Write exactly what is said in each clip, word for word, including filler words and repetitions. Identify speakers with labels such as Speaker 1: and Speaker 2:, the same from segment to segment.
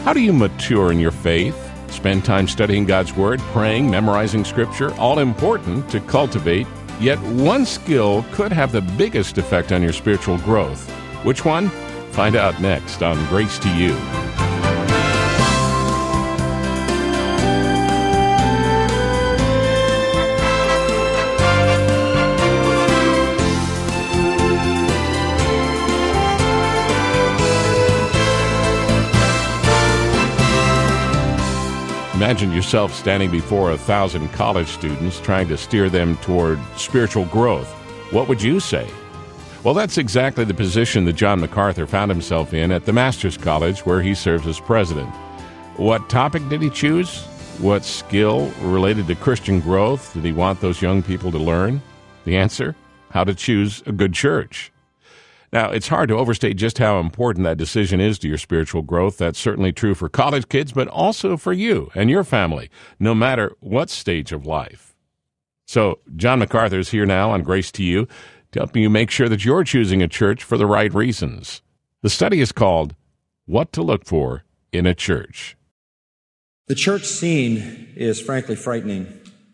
Speaker 1: How do you mature in your faith? Spend time studying God's Word, praying, memorizing Scripture, all important to cultivate. Yet one skill could have the biggest effect on your spiritual growth. Which one? Find out next on Grace to You. Imagine yourself standing before a thousand college students trying to steer them toward spiritual growth. What would you say? Well, that's exactly the position that John MacArthur found himself in at the Master's College, where he serves as president. What topic did he choose? What skill related to Christian growth did he want those young people to learn? The answer? How to choose a good church. Now, it's hard to overstate just how important that decision is to your spiritual growth. That's certainly true for college kids, but also for you and your family, no matter what stage of life. So, John MacArthur is here now on Grace to You to help you make sure that you're choosing a church for the right reasons. The study is called What to Look For in a Church.
Speaker 2: The church scene is frankly frightening.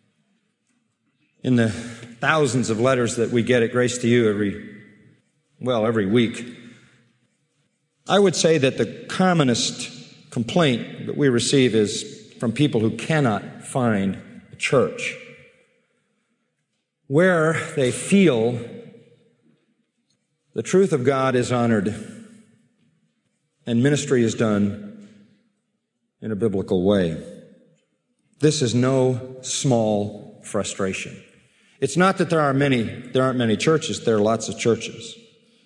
Speaker 2: In the thousands of letters that we get at Grace to You every Well, every week, I would say that the commonest complaint that we receive is from people who cannot find a church where they feel the truth of God is honored and ministry is done in a biblical way. This is no small frustration. It's not that there are many, there aren't many churches, there are lots of churches.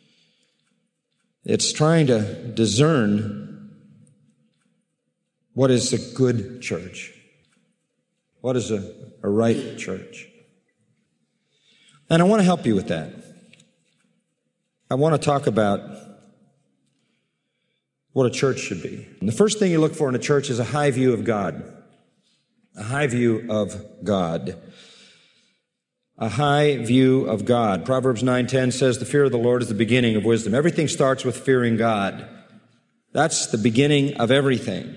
Speaker 2: It's trying to discern what is a good church, what is a, a right church. And I want to help you with that. I want to talk about what a church should be. And the first thing you look for in a church is a high view of God. A high view of God. A high view of God. Proverbs nine ten says, the fear of the Lord is the beginning of wisdom. Everything starts with fearing God. That's the beginning of everything.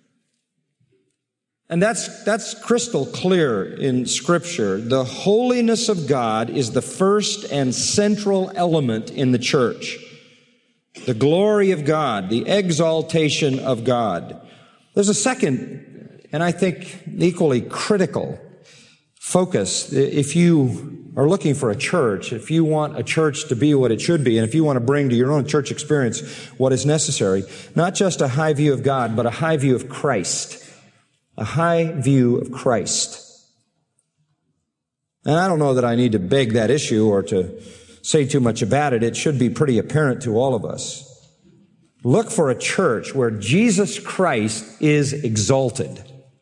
Speaker 2: And that's, that's crystal clear in Scripture. The holiness of God is the first and central element in the church. The glory of God, the exaltation of God. There's a second, and I think equally critical focus. If you are looking for a church, if you want a church to be what it should be, and if you want to bring to your own church experience what is necessary, not just a high view of God, but a high view of Christ. A high view of Christ. And I don't know that I need to beg that issue or to say too much about it. It should be pretty apparent to all of us. Look for a church where Jesus Christ is exalted.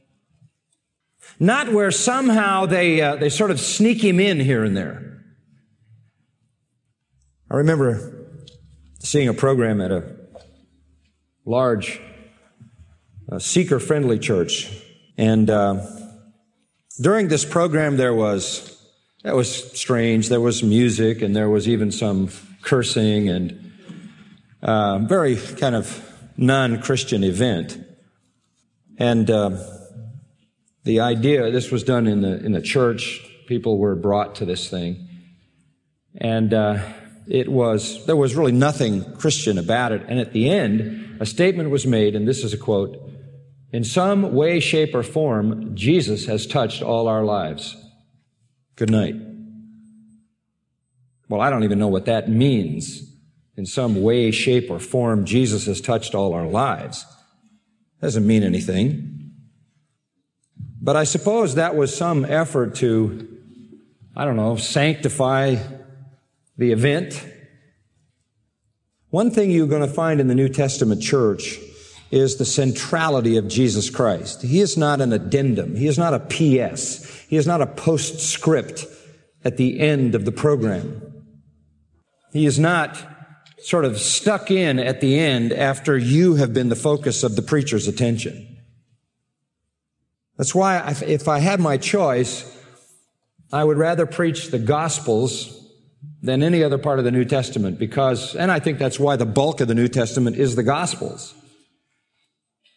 Speaker 2: Not where somehow they uh, they sort of sneak him in here and there. I remember seeing a program at a large uh, seeker-friendly church, and uh, during this program there was that was strange. There was music, and there was even some cursing, and uh, very kind of non-Christian event. And uh, the idea, this was done in the in the church. People were brought to this thing, and uh, it was there was really nothing Christian about it. And at the end, a statement was made, and this is a quote: "In some way, shape, or form, Jesus has touched all our lives. Good night." Well, I don't even know what that means. In some way, shape, or form, Jesus has touched all our lives. Doesn't mean anything. But I suppose that was some effort to, I don't know, sanctify the event. One thing you're going to find in the New Testament church is the centrality of Jesus Christ. He is not an addendum. He is not a P S. He is not a postscript at the end of the program. He is not sort of stuck in at the end after you have been the focus of the preacher's attention. That's why if I had my choice, I would rather preach the Gospels than any other part of the New Testament, because, and I think that's why the bulk of the New Testament is the Gospels.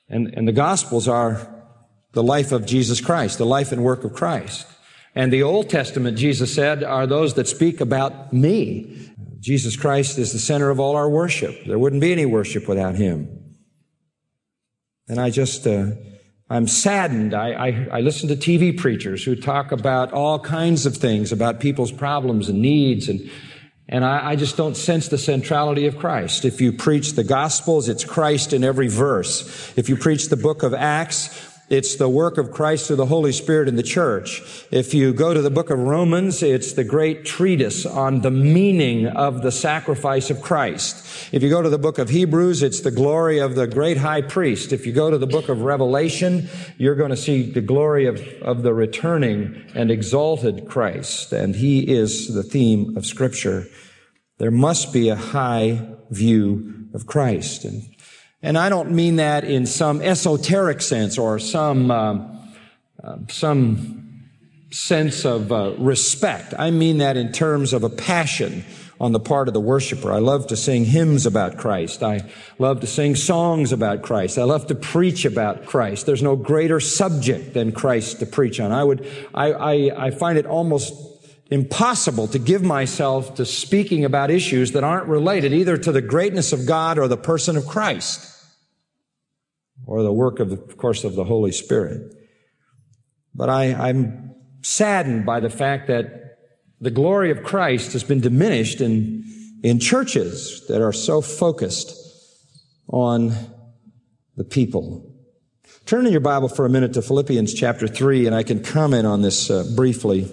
Speaker 2: And, and the Gospels are the life of Jesus Christ, the life and work of Christ. And the Old Testament, Jesus said, are those that speak about me. Jesus Christ is the center of all our worship. There wouldn't be any worship without Him. And I just, uh, I'm saddened. I, I, I listen to T V preachers who talk about all kinds of things, about people's problems and needs, and And I, I just don't sense the centrality of Christ. If you preach the Gospels, it's Christ in every verse. If you preach the book of Acts, it's the work of Christ through the Holy Spirit in the church. If you go to the book of Romans, it's the great treatise on the meaning of the sacrifice of Christ. If you go to the book of Hebrews, it's the glory of the great high priest. If you go to the book of Revelation, you're going to see the glory of, of the returning and exalted Christ. And He is the theme of Scripture. There must be a high view of Christ. And And I don't mean that in some esoteric sense or some um, uh, some sense of uh, respect. I mean that in terms of a passion on the part of the worshiper. I love to sing hymns about Christ. I love to sing songs about Christ. I love to preach about Christ. There's no greater subject than Christ to preach on. I would, I, I, I find it almost impossible to give myself to speaking about issues that aren't related either to the greatness of God or the person of Christ, or the work of, of course, of the Holy Spirit. But I, I'm saddened by the fact that the glory of Christ has been diminished in, in churches that are so focused on the people. Turn in your Bible for a minute to Philippians chapter three, and I can comment on this uh, briefly.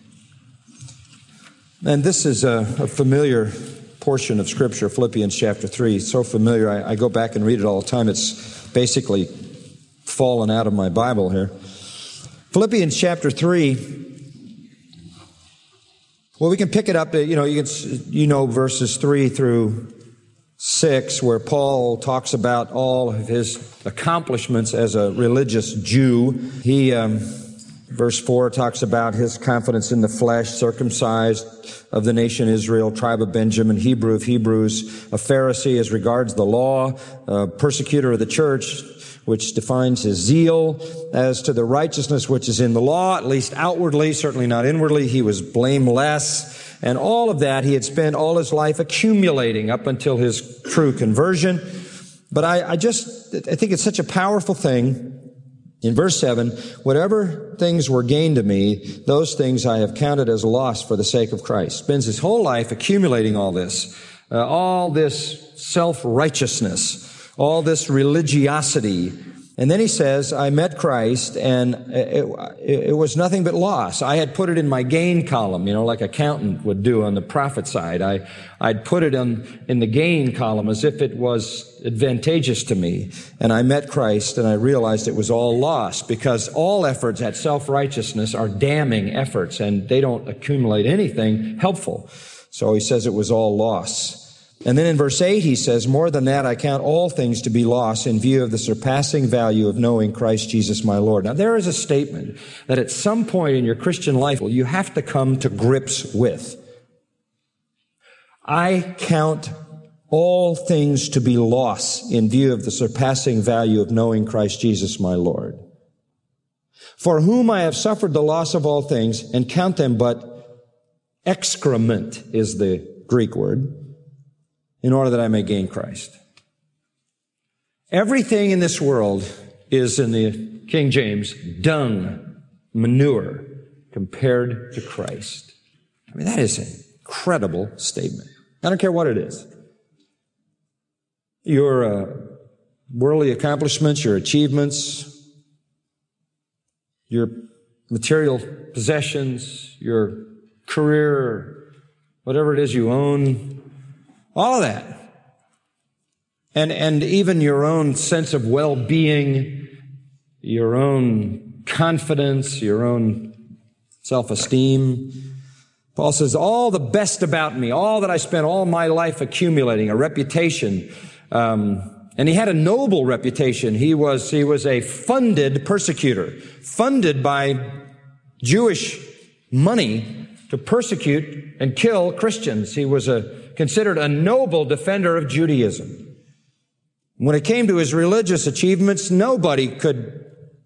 Speaker 2: And this is a, a familiar portion of Scripture, Philippians chapter three. It's so familiar, I, I go back and read it all the time. It's basically fallen out of my Bible here. Philippians chapter three. Well, we can pick it up, you know, you can, you know, verses three through six, where Paul talks about all of his accomplishments as a religious Jew. He, um, verse four talks about his confidence in the flesh, circumcised of the nation Israel, tribe of Benjamin, Hebrew of Hebrews, a Pharisee as regards the law, a persecutor of the church, which defines his zeal as to the righteousness which is in the law, at least outwardly, certainly not inwardly. He was blameless. And all of that he had spent all his life accumulating up until his true conversion. But I, I just, I think it's such a powerful thing. In verse seven, whatever things were gained to me, those things I have counted as loss for the sake of Christ. Spends his whole life accumulating all this, uh, all this self-righteousness, all this religiosity. And then he says, I met Christ, and it, it, it was nothing but loss. I had put it in my gain column, you know, like accountant would do on the profit side. I, I'd put it in, in the gain column as if it was advantageous to me. And I met Christ, and I realized it was all loss, because all efforts at self-righteousness are damning efforts, and they don't accumulate anything helpful. So he says it was all loss. And then in verse eight, he says, more than that, I count all things to be loss in view of the surpassing value of knowing Christ Jesus my Lord. Now, there is a statement that at some point in your Christian life, you have to come to grips with. I count all things to be loss in view of the surpassing value of knowing Christ Jesus my Lord, for whom I have suffered the loss of all things, and count them but excrement is the Greek word, in order that I may gain Christ. Everything in this world is, in the King James, dung, manure, compared to Christ. I mean, that is an incredible statement. I don't care what it is. Your uh, worldly accomplishments, your achievements, your material possessions, your career, whatever it is you own, all of that. And, and even your own sense of well-being, your own confidence, your own self-esteem. Paul says, all the best about me, all that I spent all my life accumulating, a reputation, um, and he had a noble reputation. He was, he was a funded persecutor, funded by Jewish money to persecute and kill Christians. He was a considered a noble defender of Judaism. When it came to his religious achievements, nobody could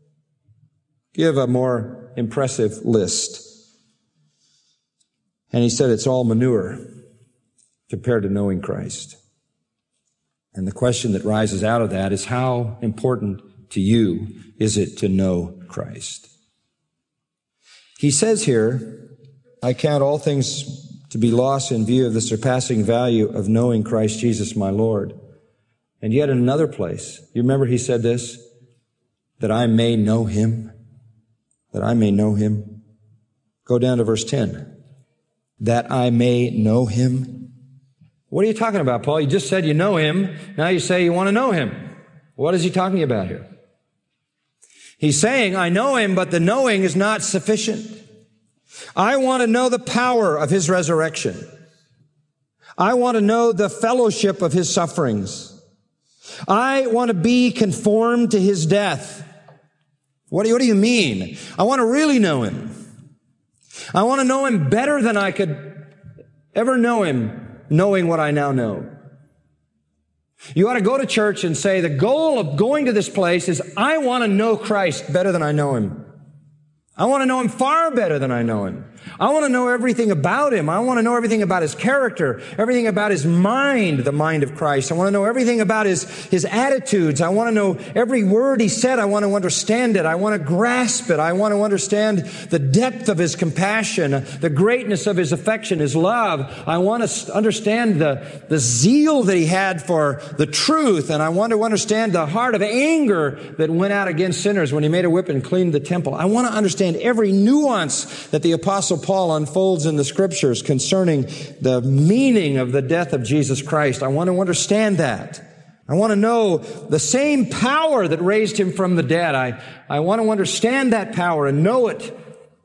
Speaker 2: give a more impressive list. And he said it's all manure compared to knowing Christ. And the question that rises out of that is, how important to you is it to know Christ? He says here, I count all things to be lost in view of the surpassing value of knowing Christ Jesus my Lord. And yet in another place, you remember he said this, that I may know him, that I may know him. Go down to verse ten. That I may know him. What are you talking about, Paul? You just said you know him. Now you say you want to know him. What is he talking about here? He's saying, I know him, but the knowing is not sufficient. I want to know the power of his resurrection. I want to know the fellowship of his sufferings. I want to be conformed to his death. What do you, what do you mean? I want to really know him. I want to know him better than I could ever know him, knowing what I now know. You ought to go to church and say, the goal of going to this place is I want to know Christ better than I know him. I want to know him far better than I know him. I want to know everything about him. I want to know everything about his character, everything about his mind, the mind of Christ. I want to know everything about his, his attitudes. I want to know every word he said. I want to understand it. I want to grasp it. I want to understand the depth of his compassion, the greatness of his affection, his love. I want to understand the, the zeal that he had for the truth. And I want to understand the heart of anger that went out against sinners when he made a whip and cleaned the temple. I want to understand every nuance that the Apostle Paul unfolds in the Scriptures concerning the meaning of the death of Jesus Christ. I want to understand that. I want to know the same power that raised him from the dead. I, I want to understand that power and know it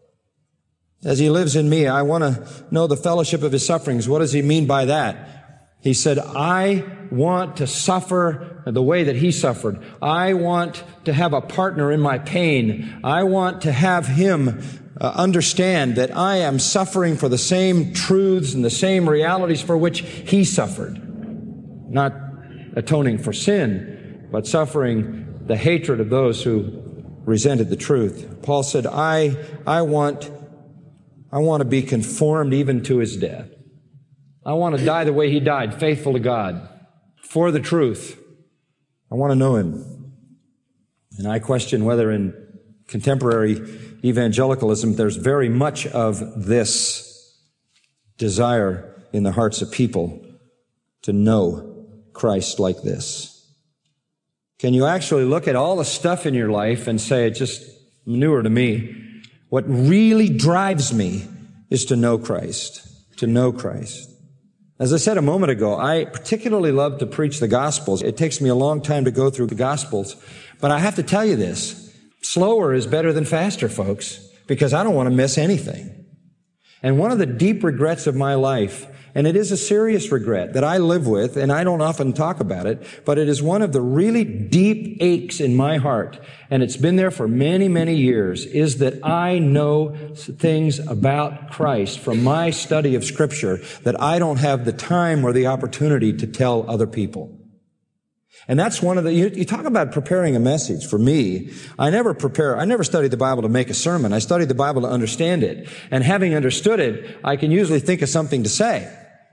Speaker 2: as he lives in me. I want to know the fellowship of his sufferings. What does he mean by that? He said, I want to suffer the way that he suffered. I want to have a partner in my pain. I want to have him uh, understand that I am suffering for the same truths and the same realities for which he suffered. Not atoning for sin, but suffering the hatred of those who resented the truth. Paul said, I, I want, I want to be conformed even to his death. I want to die the way he died, faithful to God, for the truth. I want to know him. And I question whether in contemporary evangelicalism there's very much of this desire in the hearts of people to know Christ like this. Can you actually look at all the stuff in your life and say, it's just manure to me? What really drives me is to know Christ, to know Christ. As I said a moment ago, I particularly love to preach the Gospels. It takes me a long time to go through the Gospels. But I have to tell you this, slower is better than faster, folks, because I don't want to miss anything. And one of the deep regrets of my life, and it is a serious regret that I live with, and I don't often talk about it, but it is one of the really deep aches in my heart, and it's been there for many, many years, is that I know things about Christ from my study of Scripture that I don't have the time or the opportunity to tell other people. And that's one of the, you, you talk about preparing a message. For me, I never prepare, I never study the Bible to make a sermon. I study the Bible to understand it. And having understood it, I can usually think of something to say.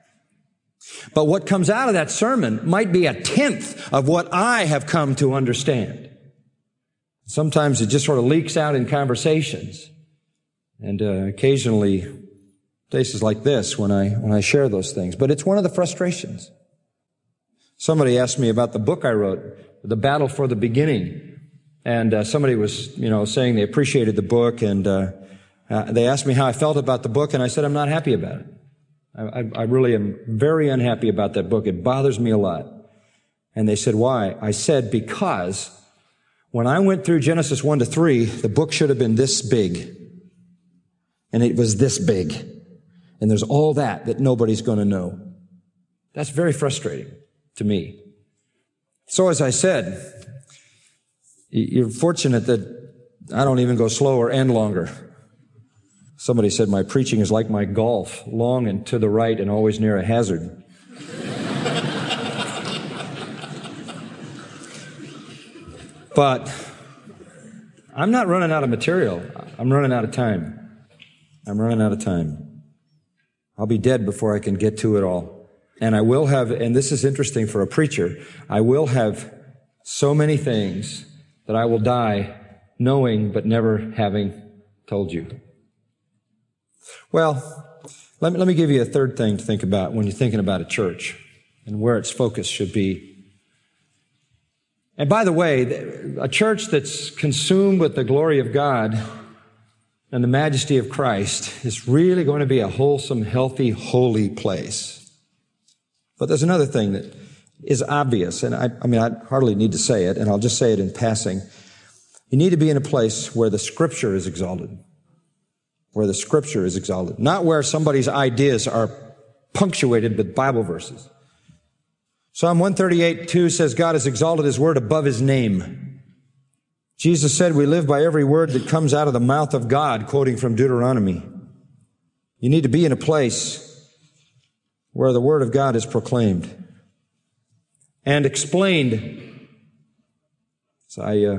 Speaker 2: But what comes out of that sermon might be a tenth of what I have come to understand. Sometimes it just sort of leaks out in conversations. And uh, occasionally, places like this when I, when I share those things. But it's one of the frustrations. Somebody asked me about the book I wrote, The Battle for the Beginning. And uh, somebody was, you know, saying they appreciated the book, and uh, uh, they asked me how I felt about the book, and I said, I'm not happy about it. I, I, I really am very unhappy about that book. It bothers me a lot. And they said, why? I said, because when I went through Genesis one to three, the book should have been this big. And it was this big. And there's all that that nobody's going to know. That's very frustrating to me. So as I said, you're fortunate that I don't even go slower and longer. Somebody said my preaching is like my golf, long and to the right and always near a hazard. But I'm not running out of material. I'm running out of time. I'm running out of time. I'll be dead before I can get to it all. And I will have, and this is interesting for a preacher, I will have so many things that I will die knowing but never having told you. Well, let me, let me give you a third thing to think about when you're thinking about a church and where its focus should be. And by the way, a church that's consumed with the glory of God and the majesty of Christ is really going to be a wholesome, healthy, holy place. But there's another thing that is obvious, and I, I mean, I hardly need to say it, and I'll just say it in passing. You need to be in a place where the Scripture is exalted. Where the Scripture is exalted. Not where somebody's ideas are punctuated with Bible verses. Psalm one thirty-eight two says God has exalted His word above His name. Jesus said we live by every word that comes out of the mouth of God, quoting from Deuteronomy. You need to be in a place where the word of God is proclaimed and explained. So I uh,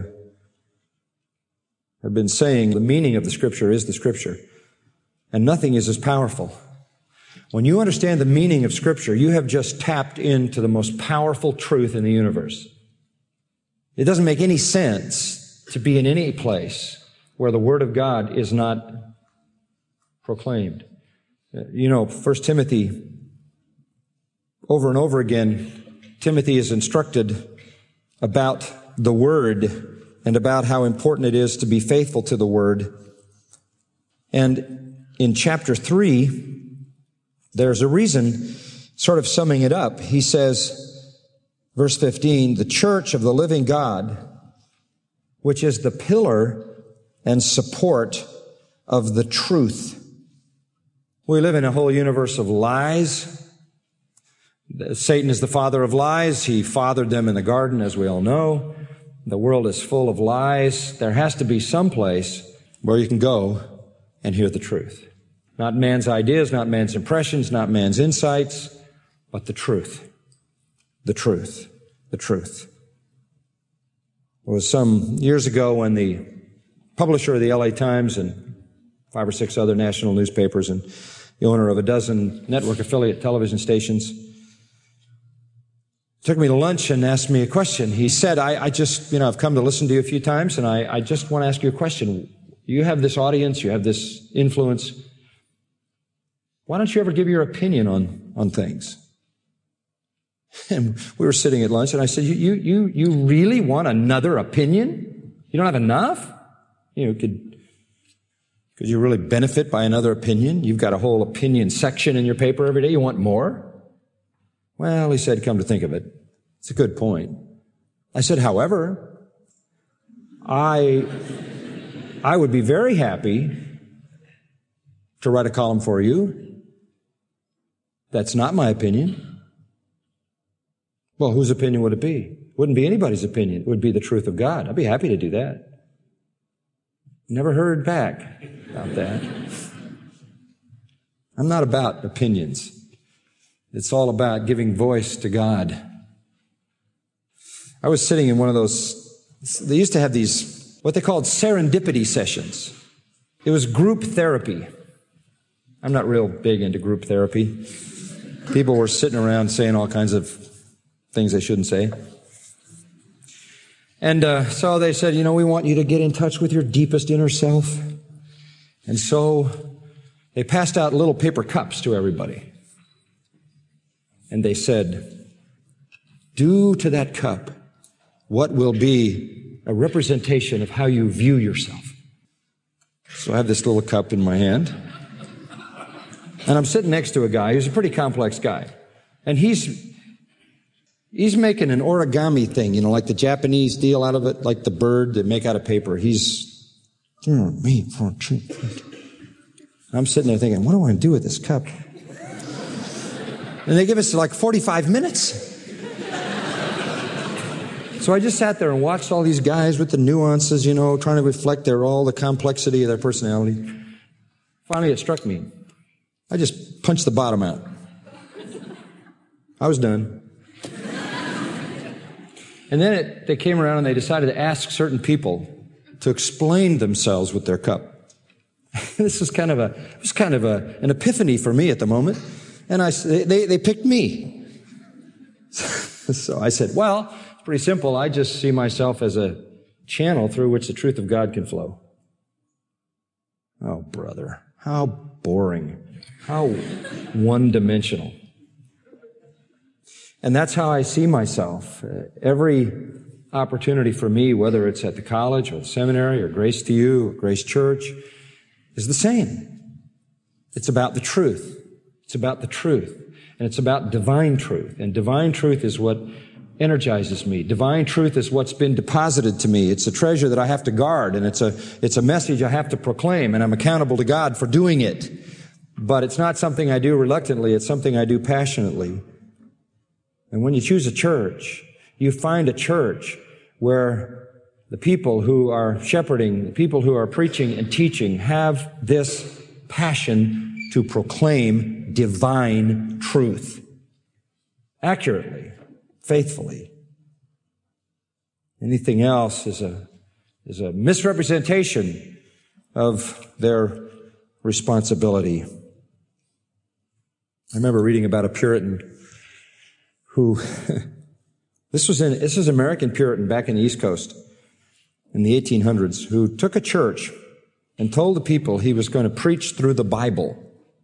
Speaker 2: have been saying the meaning of the Scripture is the Scripture, and nothing is as powerful. When you understand the meaning of Scripture, you have just tapped into the most powerful truth in the universe. It doesn't make any sense to be in any place where the Word of God is not proclaimed. You know, First Timothy, over and over again, Timothy is instructed about the Word and about how important it is to be faithful to the Word. And in chapter three, there's a reason, sort of summing it up. He says, verse fifteen, the church of the living God, which is the pillar and support of the truth. We live in a whole universe of lies. Satan is the father of lies. He fathered them in the garden, as we all know. The world is full of lies. There has to be some place where you can go and hear the truth. Not man's ideas, not man's impressions, not man's insights, but the truth. The truth. The truth. It was some years ago when the publisher of the L A Times and five or six other national newspapers and the owner of a dozen network affiliate television stations took me to lunch and asked me a question. He said, I, I just, you know, I've come to listen to you a few times, and I, I just want to ask you a question. You have this audience, you have this influence. Why don't you ever give your opinion on, on things? And we were sitting at lunch, and I said, you, you, you, you really want another opinion? You don't have enough? You know, could, could you really benefit by another opinion? You've got a whole opinion section in your paper every day. You want more? Well, he said, come to think of it, it's a good point. I said, however, I, I would be very happy to write a column for you. That's not my opinion. Well, whose opinion would it be? It wouldn't be anybody's opinion. It would be the truth of God. I'd be happy to do that. Never heard back about that. I'm not about opinions. It's all about giving voice to God. I was sitting in one of those, they used to have these, what they called serendipity sessions. It was group therapy. I'm not real big into group therapy. People were sitting around saying all kinds of things they shouldn't say. And uh, so they said, you know, we want you to get in touch with your deepest inner self. And so they passed out little paper cups to everybody. And they said, do to that cup what will be a representation of how you view yourself. So I have this little cup in my hand. And I'm sitting next to a guy who's a pretty complex guy. And he's he's making an origami thing, you know, like the Japanese deal out of it, like the bird they make out of paper. He's, oh, me for a treat. I'm sitting there thinking, what do I do with this cup? And they give us like forty-five minutes. So I just sat there and watched all these guys with the nuances, you know, trying to reflect their all the complexity of their personality. Finally, it struck me. I just punched the bottom out. I was done. And then it, they came around and they decided to ask certain people to explain themselves with their cup. This was kind of a, it was kind of a, an epiphany for me at the moment. And I, they, they picked me. So I said, well, it's pretty simple. I just see myself as a channel through which the truth of God can flow. Oh, brother, how boring, how one-dimensional. And that's how I see myself. Every opportunity for me, whether it's at the college or the seminary or Grace to You or Grace Church, is the same. It's about the truth. It's about the truth. And it's about divine truth. And divine truth is what energizes me. Divine truth is what's been deposited to me. It's a treasure that I have to guard, and it's a, it's a message I have to proclaim, and I'm accountable to God for doing it. But it's not something I do reluctantly. It's something I do passionately. And when you choose a church, you find a church where the people who are shepherding, the people who are preaching and teaching have this passion to proclaim divine truth accurately, faithfully. Anything else is a, is a misrepresentation of their responsibility. I remember reading about a Puritan who, this was in, this was an American Puritan back in the East Coast in the eighteen hundreds, who took a church and told the people he was going to preach through the Bible.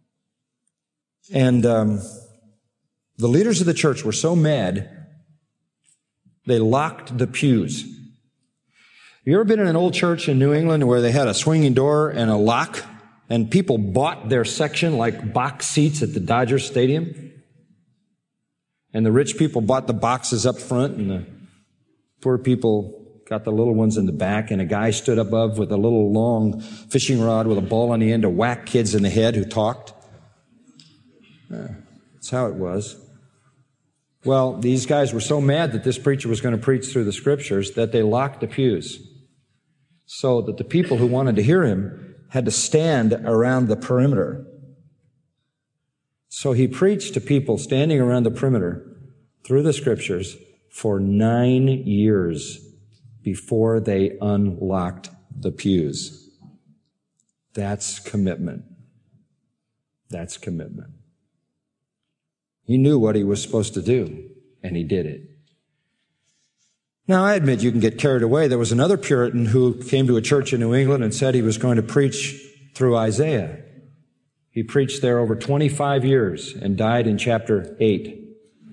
Speaker 2: And um, the leaders of the church were so mad, they locked the pews. Have you ever been in an old church in New England where they had a swinging door and a lock, and people bought their section like box seats at the Dodger Stadium? And the rich people bought the boxes up front, and the poor people got the little ones in the back, and a guy stood above with a little long fishing rod with a ball on the end to whack kids in the head who talked. Uh, that's how it was. Well, these guys were so mad that this preacher was going to preach through the scriptures that they locked the pews so that the people who wanted to hear him had to stand around the perimeter. So he preached to people standing around the perimeter through the scriptures for nine years before they unlocked the pews. That's commitment. That's commitment. He knew what he was supposed to do, and he did it. Now, I admit you can get carried away. There was another Puritan who came to a church in New England and said he was going to preach through Isaiah. He preached there over twenty-five years and died in chapter eight.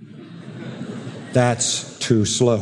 Speaker 2: That's too slow.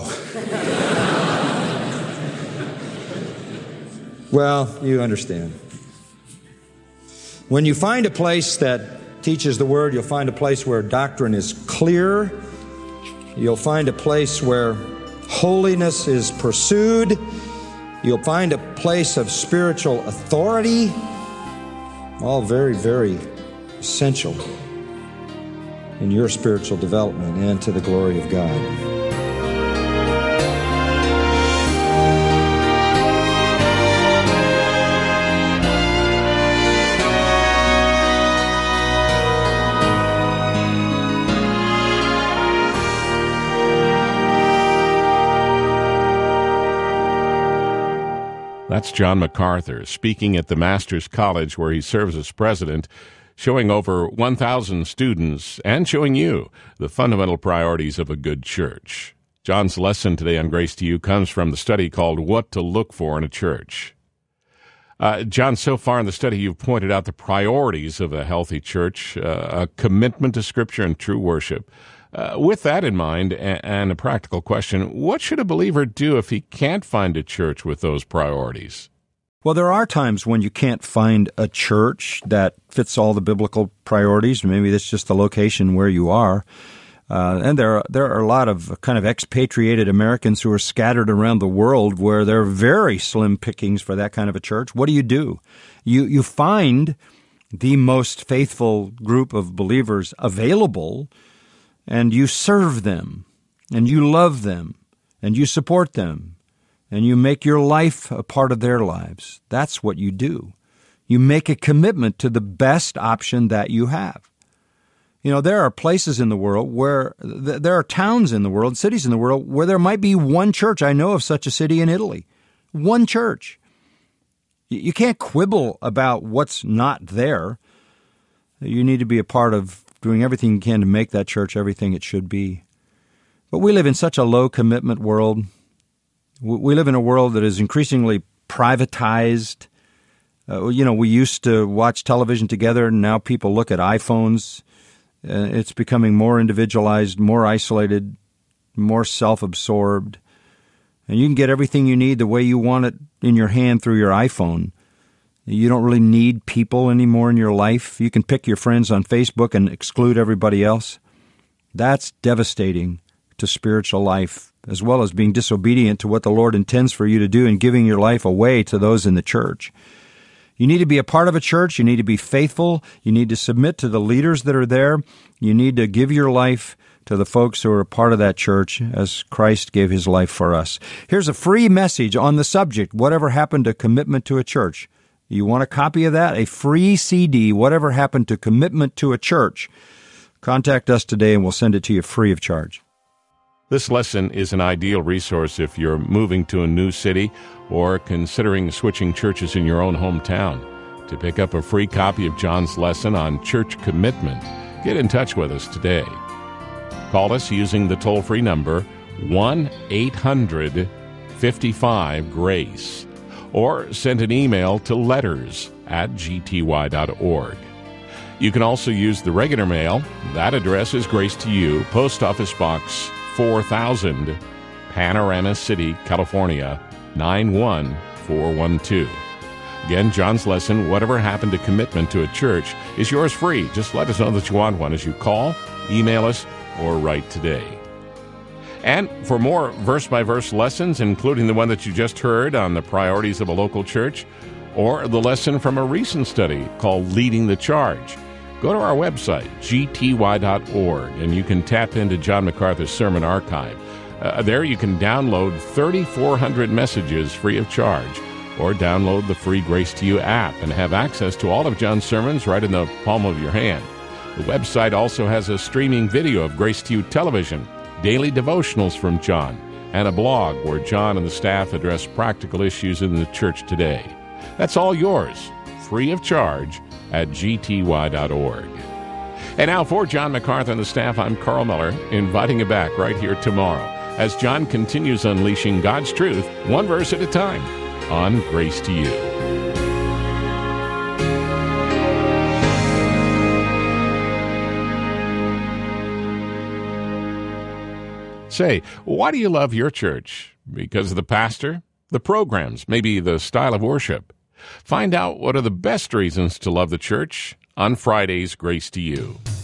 Speaker 2: Well, you understand. When you find a place that teaches the Word, you'll find a place where doctrine is clear. You'll find a place where holiness is pursued. You'll find a place of spiritual authority. All very, very essential in your spiritual development and to the glory of God.
Speaker 1: That's John MacArthur speaking at the Master's College where he serves as president, showing over one thousand students and showing you the fundamental priorities of a good church. John's lesson today on Grace to You comes from the study called What to Look For in a Church. Uh, John, so far in the study, you've pointed out the priorities of a healthy church, uh, a commitment to Scripture and true worship. Uh, with that in mind, and, and a practical question, what should a believer do if he can't find a church with those priorities?
Speaker 3: Well, there are times when you can't find a church that fits all the biblical priorities. Maybe that's just the location where you are. Uh, and there are, there are a lot of kind of expatriated Americans who are scattered around the world where there are very slim pickings for that kind of a church. What do you do? You, you find the most faithful group of believers available, and you serve them, and you love them, and you support them, and you make your life a part of their lives. That's what you do. You make a commitment to the best option that you have. You know, there are places in the world where, th- there are towns in the world, cities in the world, where there might be one church. I know of such a city in Italy. One church. You, you can't quibble about what's not there. You need to be a part of doing everything you can to make that church everything it should be. But we live in such a low-commitment world. We live in a world that is increasingly privatized. Uh, you know, we used to watch television together, and now people look at iPhones. Uh, it's becoming more individualized, more isolated, more self-absorbed. And you can get everything you need the way you want it in your hand through your iPhone. You don't really need people anymore in your life. You can pick your friends on Facebook and exclude everybody else. That's devastating to spiritual life, as well as being disobedient to what the Lord intends for you to do and giving your life away to those in the church. You need to be a part of a church. You need to be faithful. You need to submit to the leaders that are there. You need to give your life to the folks who are a part of that church as Christ gave his life for us. Here's a free message on the subject, Whatever Happened to Commitment to a Church. You want a copy of that? A free C D, Whatever Happened to Commitment to a Church. Contact us today and we'll send it to you free of charge.
Speaker 1: This lesson is an ideal resource if you're moving to a new city or considering switching churches in your own hometown. To pick up a free copy of John's lesson on church commitment, get in touch with us today. Call us using the toll-free number one eight hundred fifty-five GRACE or send an email to letters at g t y dot org. You can also use the regular mail. That address is Grace to You, Post Office Box four thousand, Panorama City, California, nine one four one two. Again, John's lesson, Whatever Happened to Commitment to a Church, is yours free. Just let us know that you want one as you call, email us, or write today. And for more verse-by-verse lessons, including the one that you just heard on the priorities of a local church, or the lesson from a recent study called Leading the Charge, go to our website, g t y dot org, and you can tap into John MacArthur's Sermon Archive. Uh, there you can download thirty-four hundred messages free of charge, or download the free Grace to You app and have access to all of John's sermons right in the palm of your hand. The website also has a streaming video of Grace to You television, daily devotionals from John, and a blog where John and the staff address practical issues in the church today. That's all yours, free of charge, at g t y dot org. And now for John MacArthur and the staff, I'm Carl Miller, inviting you back right here tomorrow as John continues unleashing God's truth, one verse at a time, on Grace to You. Say, why do you love your church? Because of the pastor, the programs, maybe the style of worship? Find out what are the best reasons to love the church on Friday's Grace to You.